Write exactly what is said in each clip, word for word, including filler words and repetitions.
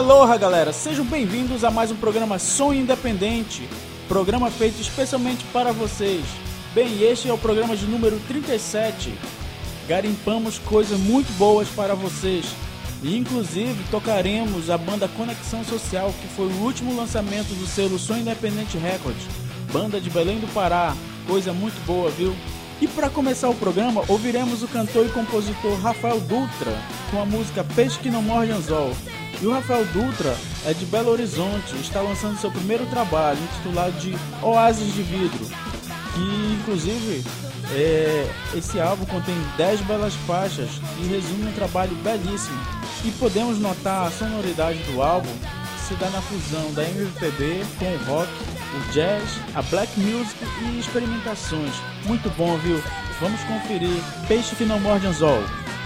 Aloha, galera! Sejam bem-vindos a mais um programa Sonho Independente, programa feito especialmente para vocês. Bem, este é o programa de número trinta e sete. Garimpamos coisas muito boas para vocês e inclusive tocaremos a banda Conexão Social, que foi o último lançamento do selo Sonho Independente Records, banda de Belém do Pará, coisa muito boa, viu? E para começar o programa, ouviremos o cantor e compositor Rafael Dutra com a música Peixe que não morde anzol. E o Rafael Dutra é de Belo Horizonte, está lançando seu primeiro trabalho, intitulado de Oásis de Vidro, que inclusive é, esse álbum contém dez belas faixas e resume um trabalho belíssimo. E podemos notar a sonoridade do álbum que se dá na fusão da M P B com o rock, o jazz, a black music e experimentações. Muito bom, viu? Vamos conferir Peixe que não morde anzol.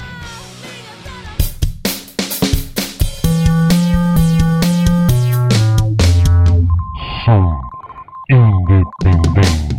Som Independente.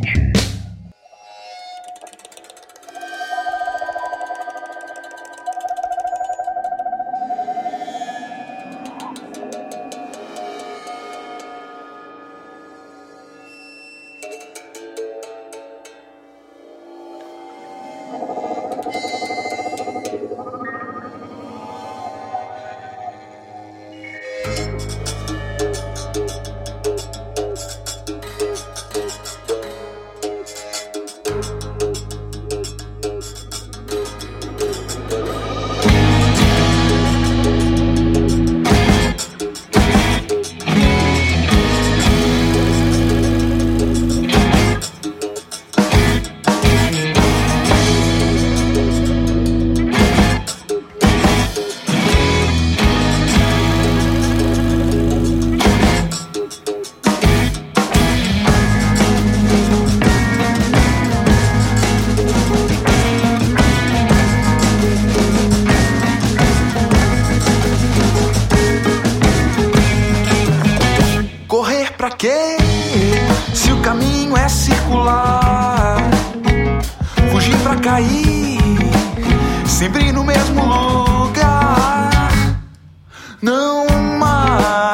Se o caminho é circular, fugir pra cair sempre no mesmo lugar. Não mais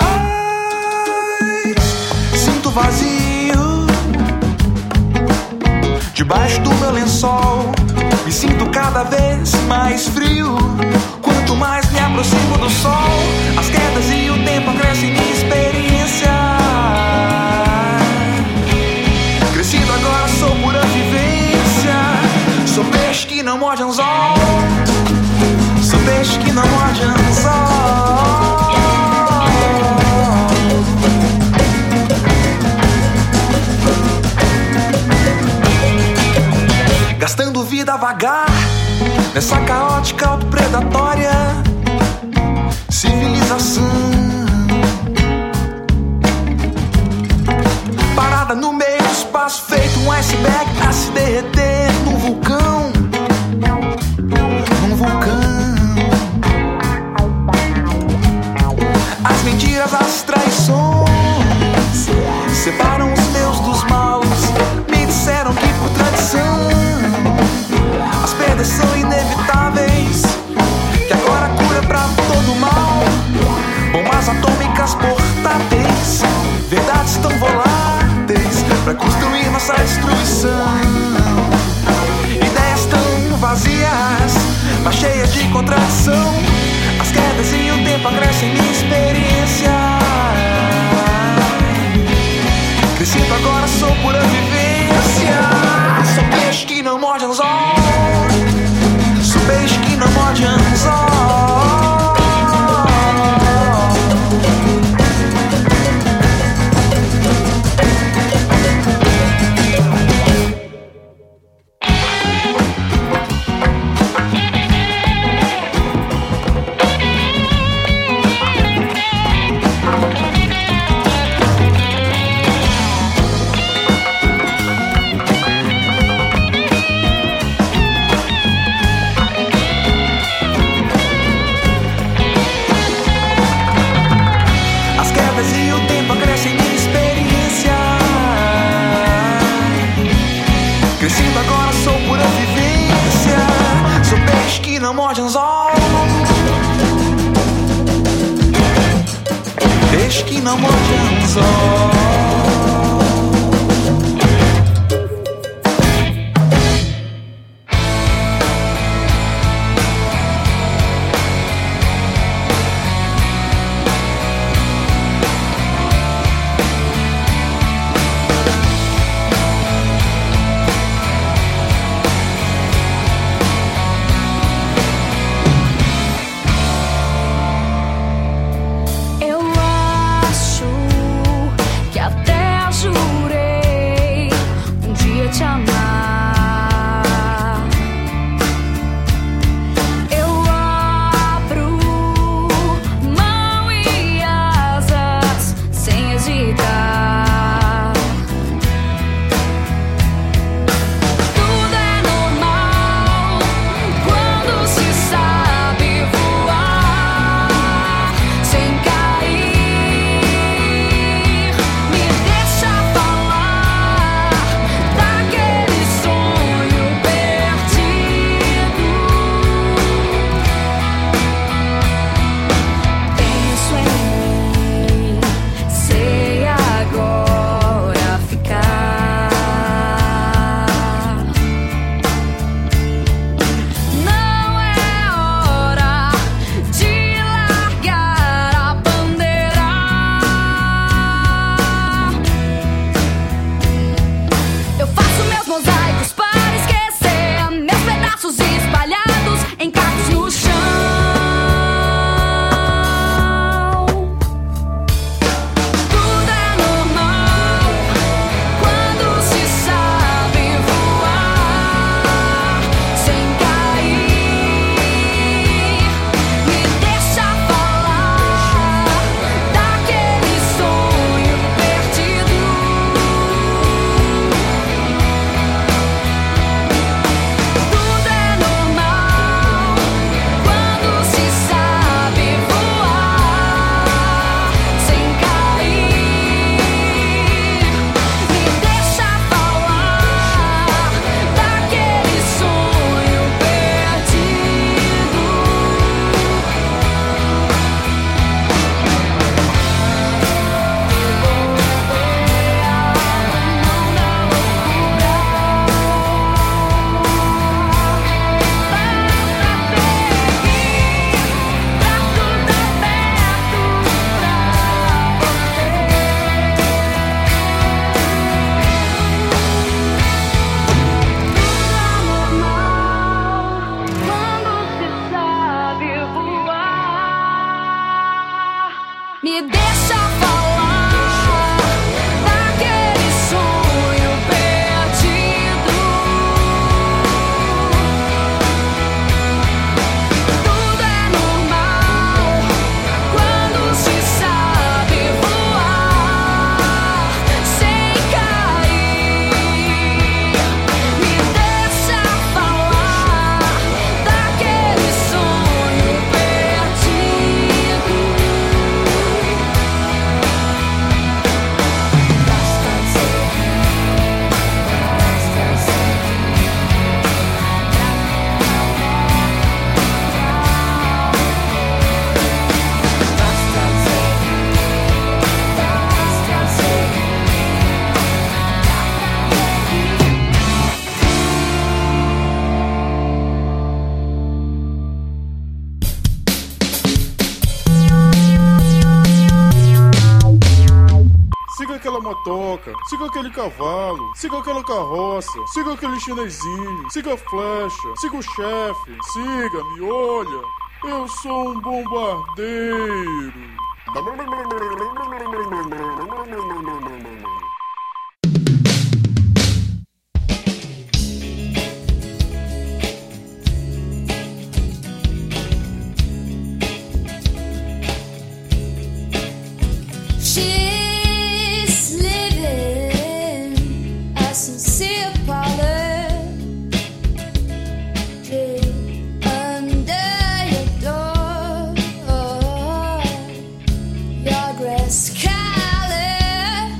sinto vazio debaixo do meu lençol. Me sinto cada vez mais frio quanto mais me aproximo do sol. As quedas e o tempo acrescem minha experiência. Crescido agora sou pura vivência. Sou peixe que não morde anzol. Sou peixe que não morde anzol. Gastando vida vagar nessa caótica autopredatória civilização, parada no meio do espaço, feito um iceberg a se derreter num vulcão, num vulcão. As mentiras, as traições separam os meus dos maus. Me disseram que por tradição as perdas são inevitáveis, que agora a cura pra todo mal. Bombas atômicas portáteis, verdades tão voláteis pra construir nossa destruição. Ideias tão vazias, mas cheias de contradição. As quedas e o tempo acrescem minha experiência. Crescido agora sou pura vivência. Sou peixe que não morde anzol. Sou peixe que não morde anzol. desde que não morde anzol. aquela motoca, siga aquele cavalo, siga aquela carroça, siga aquele chinesinho, siga a flecha, siga o chefe, siga, me olha, eu sou um bombardeiro. Your grace color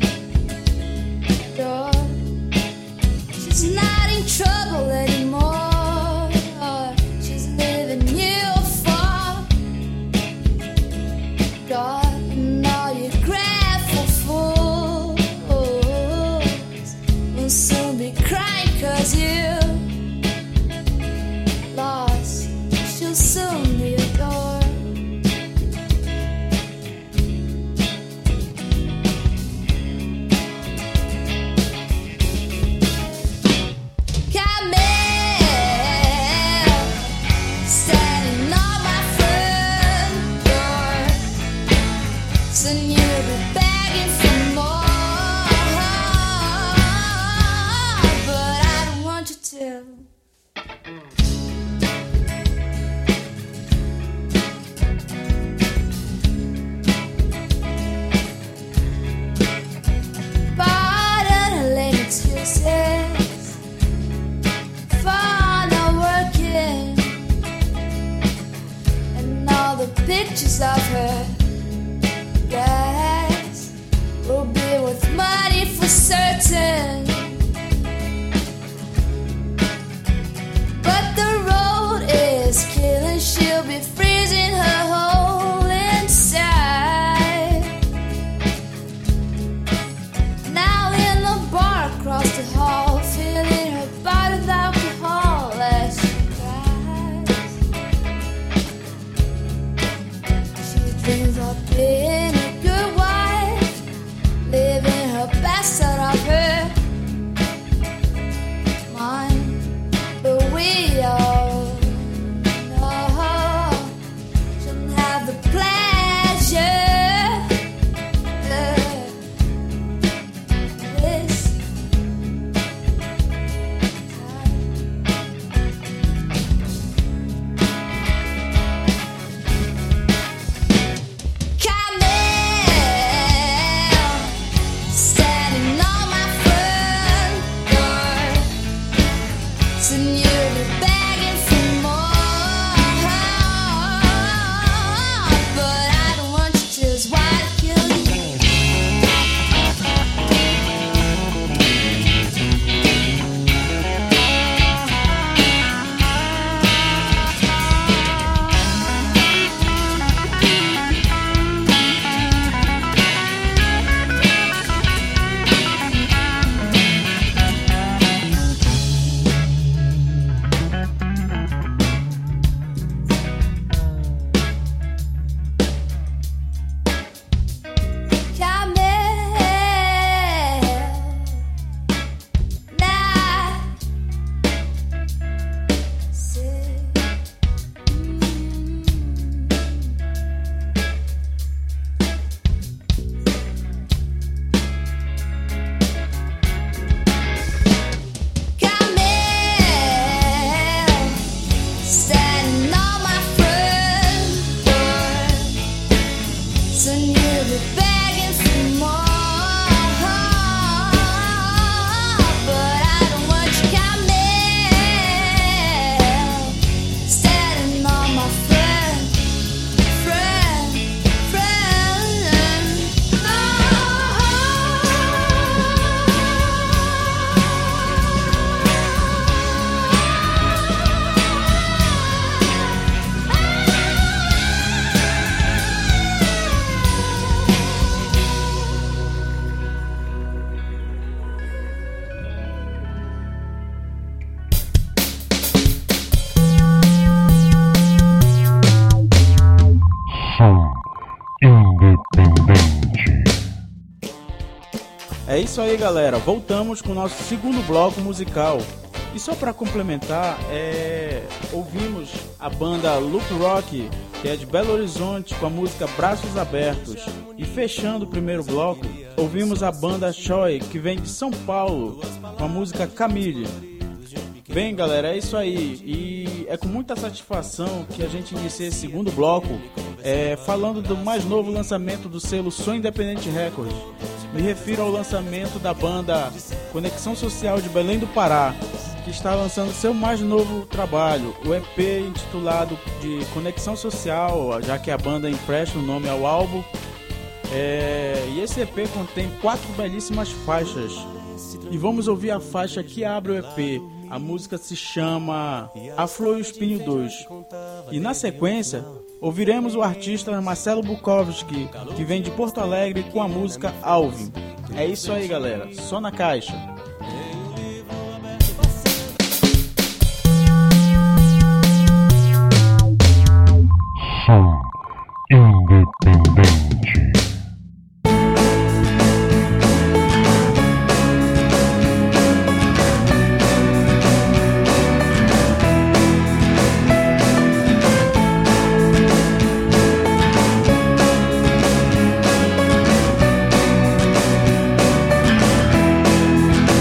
piece of her glass will be worth money for certain. But the road is killing, she'll be freezing her whole inside. Now in the bar across the hall, filling her body with alcohol as she cries. She dreams of being a good wife, living her best out of her mind. But we all know she'll have the pleasure of this standing on my front door, and you'll be begging for more. But I don't want you just want to kill you. Standing on my front door, so you'll be begging for more. But I don't want you coming, standing on my front, front, front. Som independente. É isso aí, galera. Voltamos com o nosso segundo bloco musical. E só para complementar, é... ouvimos a banda Loop Rock, que é de Belo Horizonte, com a música Braços Abertos. E fechando o primeiro bloco, ouvimos a banda Choi, que vem de São Paulo, com a música Camille. Bem, galera, é isso aí. E é com muita satisfação que a gente inicia esse segundo bloco, é, falando do mais novo lançamento do selo Som Independente Records. Me refiro ao lançamento da banda Conexão Social de Belém do Pará, que está lançando seu mais novo trabalho, o E P intitulado de Conexão Social, já que a banda empresta o nome ao álbum. É, e esse E P contém quatro belíssimas faixas. E vamos ouvir a faixa que abre o E P. A música se chama A Flor e o Espinho dois. E na sequência, ouviremos o artista Marcelo Bukowski, que vem de Porto Alegre, com a música Alvin. É isso aí, galera. Só na caixa. Som independente. Thank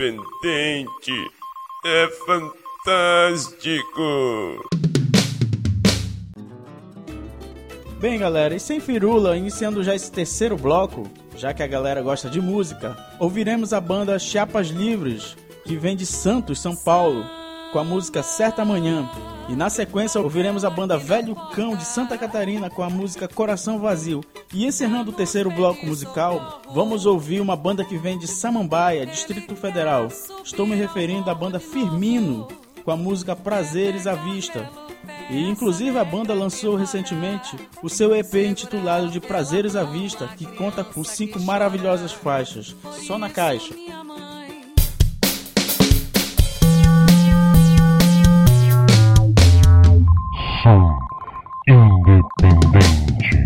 independente é fantástico. Bem, galera, e sem firula, iniciando já esse terceiro bloco, já que a galera gosta de música, ouviremos a banda Chiapas Livres, que vem de Santos, São Paulo, com a música Certa Manhã. E na sequência ouviremos a banda Velho Cão de Santa Catarina com a música Coração Vazio. E encerrando o terceiro bloco musical, vamos ouvir uma banda que vem de Samambaia, Distrito Federal. Estou me referindo à banda Firmino com a música Prazeres à Vista. E inclusive a banda lançou recentemente o seu E P intitulado de Prazeres à Vista, que conta com cinco maravilhosas faixas. Só na caixa. Som independente.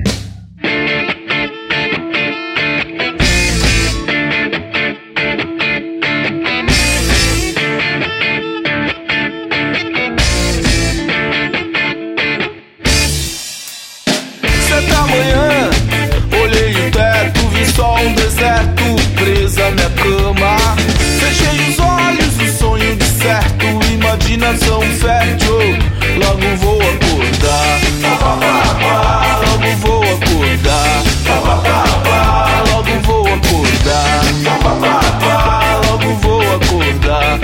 Certa manhã, olhei o teto, vi só um deserto, presa minha cama. Fechei os olhos, o sonho de certo, imaginação fértil. Logo vou acordar, logo vou acordar, logo vou acordar, logo vou acordar.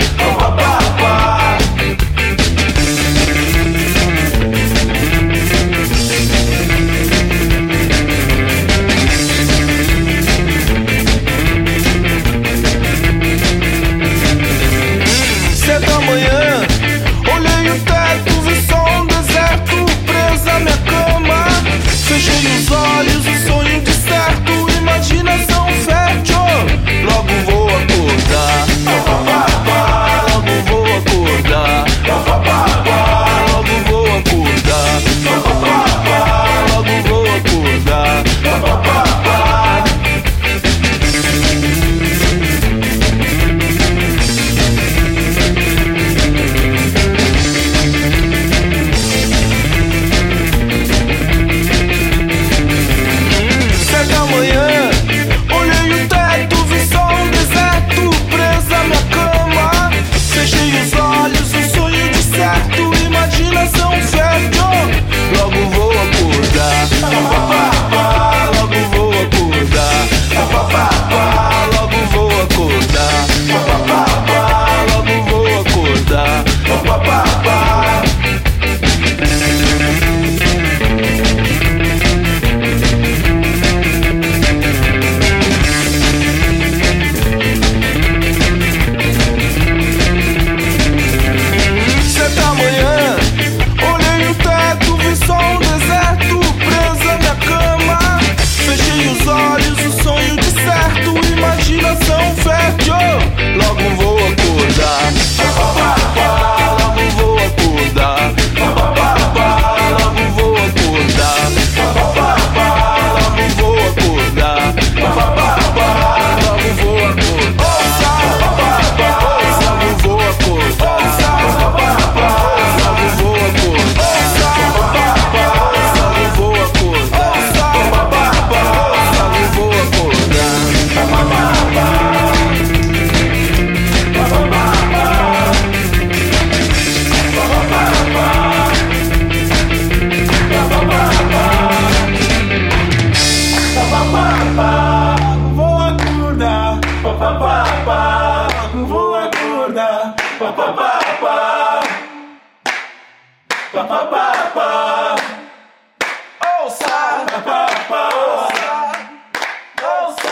Certa manhã, olhei o teto, vi só um deserto, presa minha cama. Fechei os olhos, o sonho de certo, imaginação fértil. Logo vou acordar, logo vou acordar, logo vou acordar, logo vou acordar. Certa manhã, olhei o teto, vi só um deserto, presa minha cama. Fechei os olhos, o sonho de certo, imaginação fértil. Logo vou acordar, logo vou acordar, logo vou acordar, logo vou acordar. Certa manhã, olhei o teto, vi só um deserto, presa minha cama. Fechei os olhos, o sonho de certo, imaginação fértil. Logo vou acordar, logo vou acordar, logo vou acordar, logo vou acordar, logo vou acordar. Logo vou acordar, logo vou acordar, logo vou acordar, logo vou acordar. Vou acordar, vou acordar, ouça, ouça,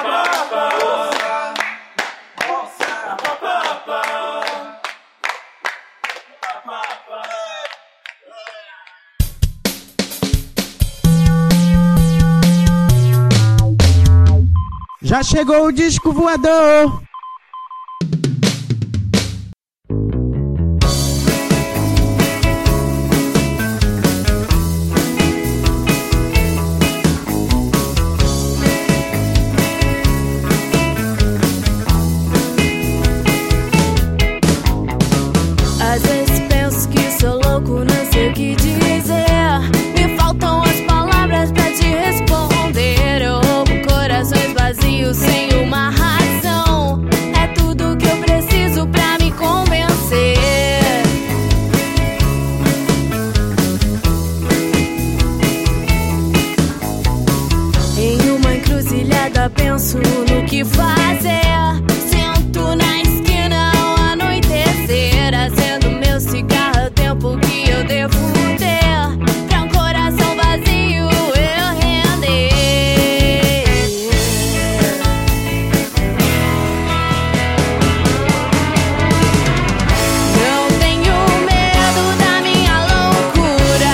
Já chegou o disco voador. Às vezes penso que sou louco, não sei o que dizer. Me faltam as palavras pra te responder. Eu roubo corações vazios sem uma razão. que fazer. Sento na esquina ao anoitecer, acendo meu cigarro, o tempo que eu devo ter pra um coração vazio eu render. Não tenho medo da minha loucura.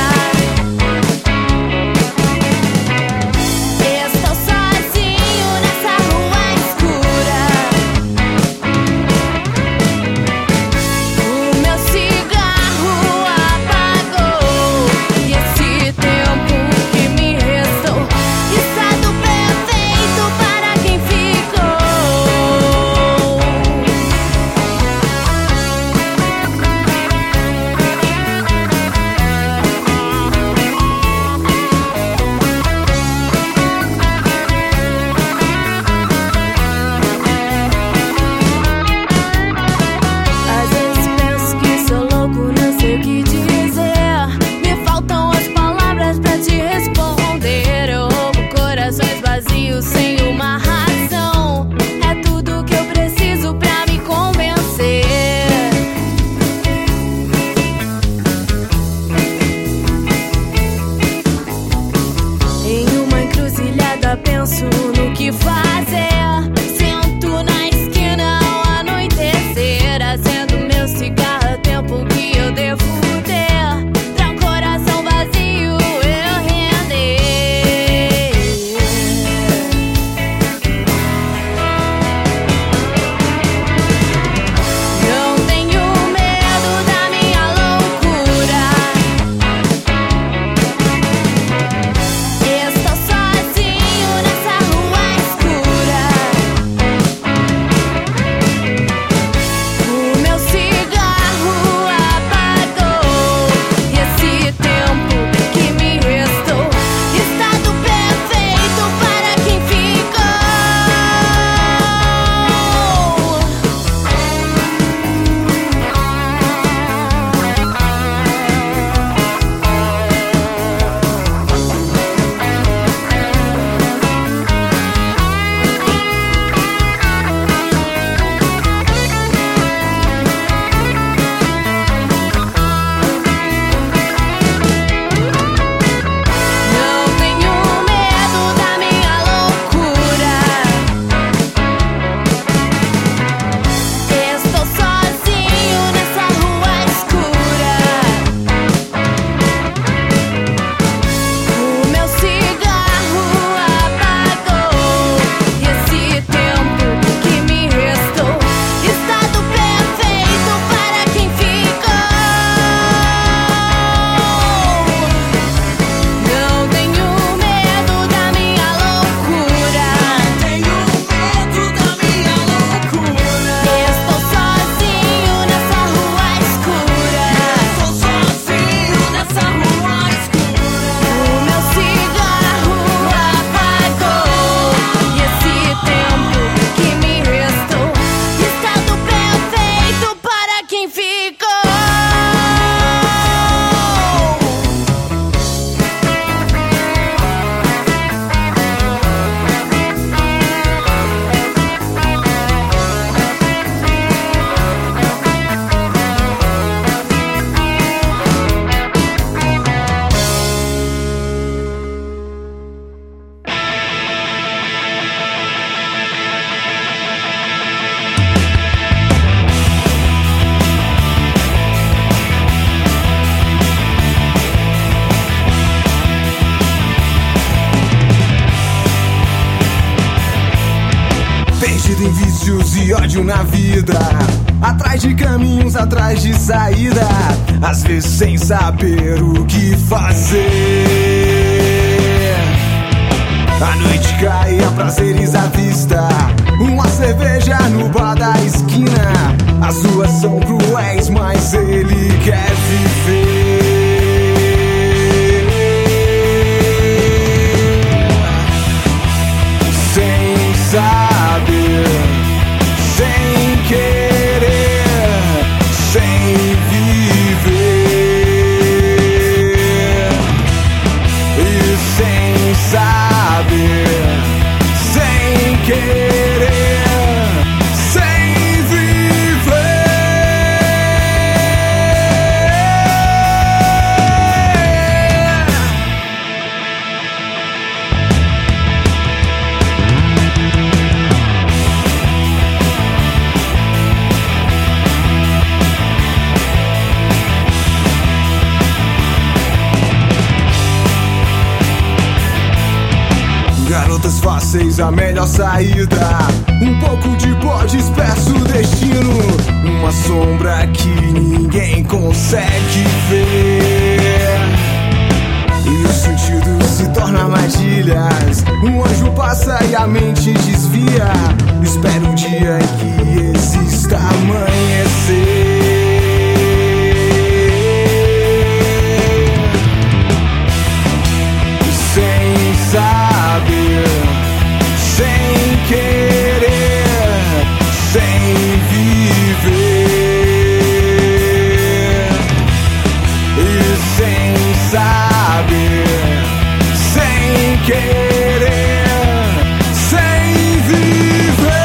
Estou sozinho nessa rua escura. O meu cigarro apagou e esse tempo que me restou está do perfeito para quem ficou. Às vezes penso que sou louco, não sei o que dizer. Me faltam as palavras pra te responder. Eu roubo corações vazios sem uma razão. É tudo que eu preciso pra me convencer. Em uma encruzilhada penso no que fazer. Sento na esquina ao anoitecer, acendo meu cigarro, o tempo que eu devo ter pra um coração vazio eu render. Não tenho medo da minha loucura. Estou sozinho nessa rua escura. O meu cigarro apagou e esse tempo que me restou está do perfeito para quem ficou. Não tenho medo da minha loucura. Estou sozinho nessa rua escura. O meu cigarro apagou e esse tempo que me restou está do perfeito para quem ficou. Não tenho medo da minha loucura. Tenho medo da minha loucura. Estou sozinho nessa rua escura. Estou sozinho nessa rua escura. O meu cigarro apagou e esse tempo que me restou está do perfeito para quem ficou. Perdido em vícios e ódio na vida, atrás de caminhos, atrás de saída, às vezes sem saber o que fazer. A noite cai, há prazeres à vista, uma cerveja no bar da esquina. As ruas são cruéis, mas ele quer viver. Sem saber, sem querer, sem viver. E sem saber, sem querer. garotas fáceis, a melhor saída. Um pouco de pó disperso o destino, uma sombra que ninguém consegue ver. E os sentidos se tornam armadilhas. Um anjo passa e a mente desvia. Espero um dia em que exista amanhecer. Sem saber, sem querer, sem viver. E sem saber, sem querer, sem viver.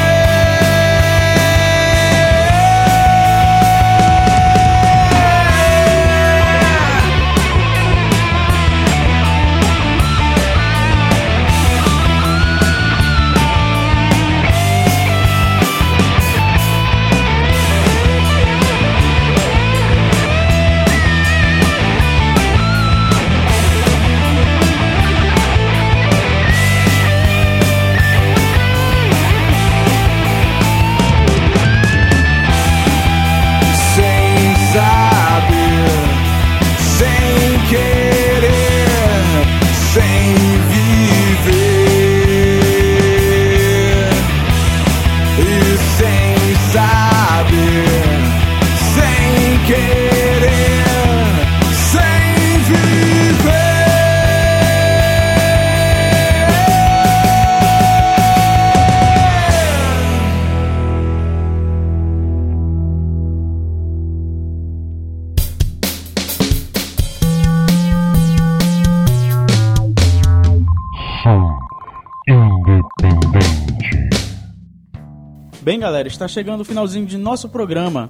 Bem, galera, está chegando o finalzinho de nosso programa.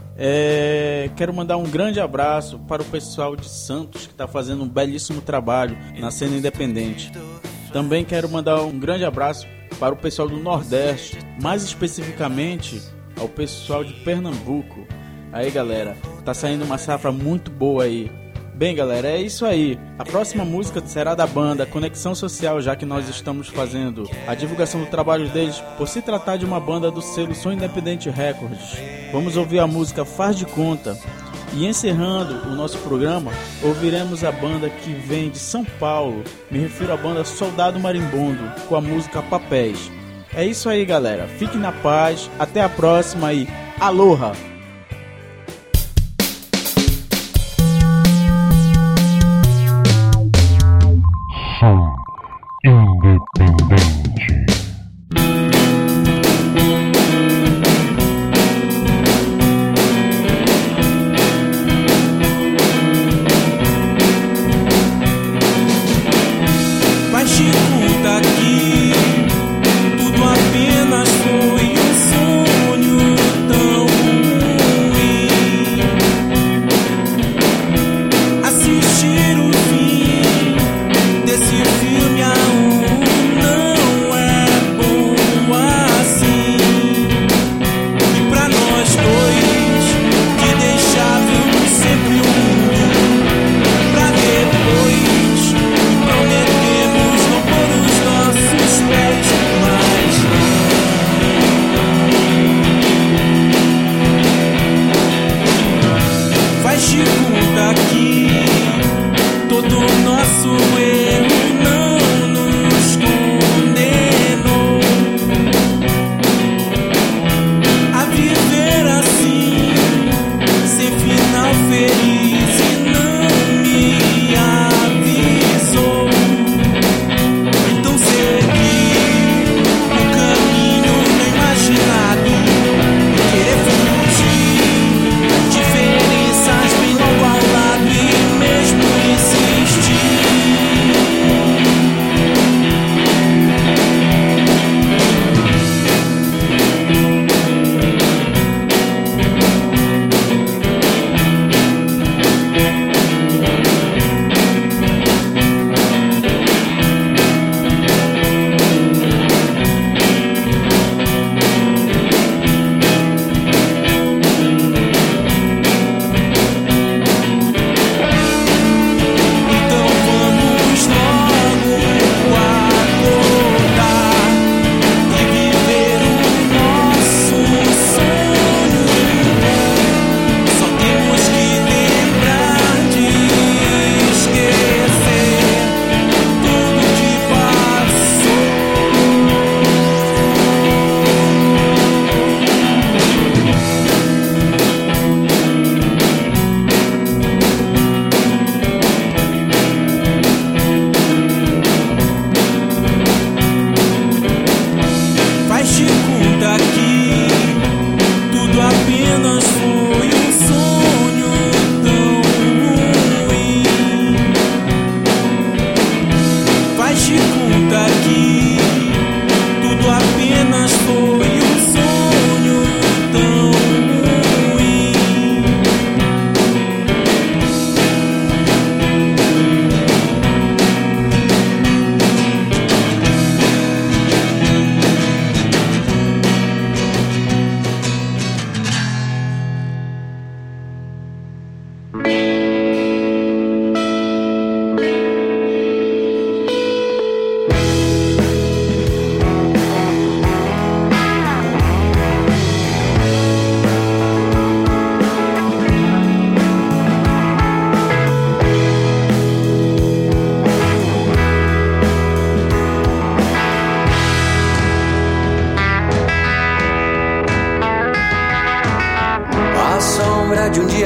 É... Quero mandar um grande abraço para o pessoal de Santos, que está fazendo um belíssimo trabalho na cena independente. Também quero mandar um grande abraço para o pessoal do Nordeste, mais especificamente ao pessoal de Pernambuco. Aí, galera, tá saindo uma safra muito boa aí. Bem, galera, é isso aí. A próxima música será da banda Conexão Social, já que nós estamos fazendo a divulgação do trabalho deles por se tratar de uma banda do selo Som Independente Records. Vamos ouvir a música Faz de Conta. E encerrando o nosso programa, ouviremos a banda que vem de São Paulo. Me refiro à banda Soldado Marimbondo, com a música Papéis. É isso aí, galera. Fiquem na paz. Até a próxima e aloha! Som Independente. Mas Chico, daqui tudo apenas foi um sonho tão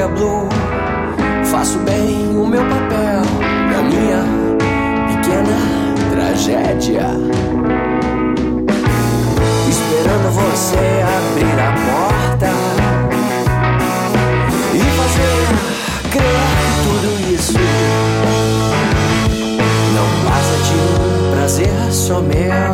blue. Faço bem o meu papel na minha pequena tragédia, esperando você abrir a porta e fazer crer que tudo isso não passa de um prazer só meu.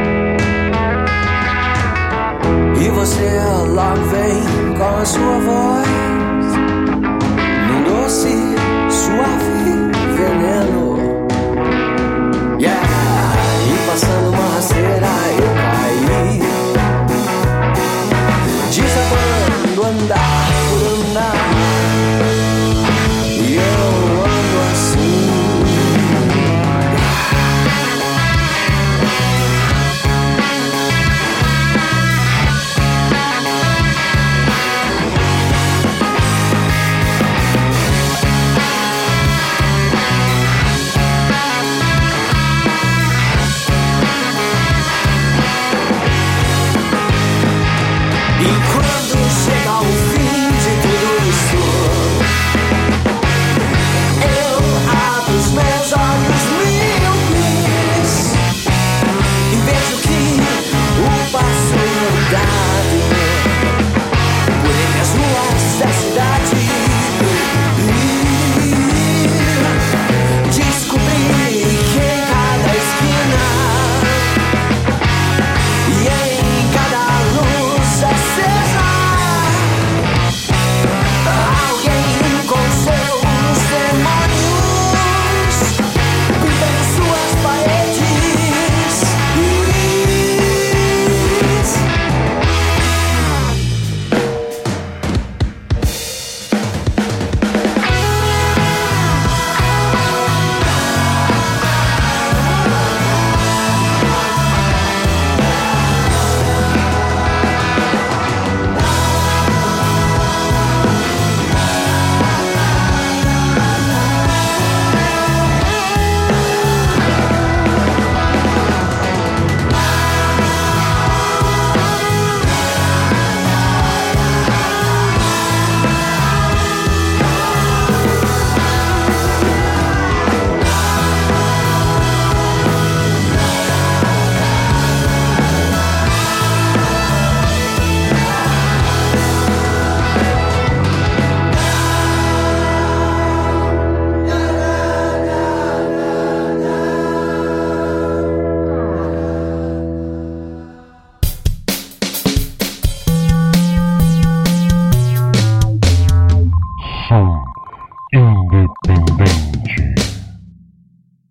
Você logo vem com a sua voz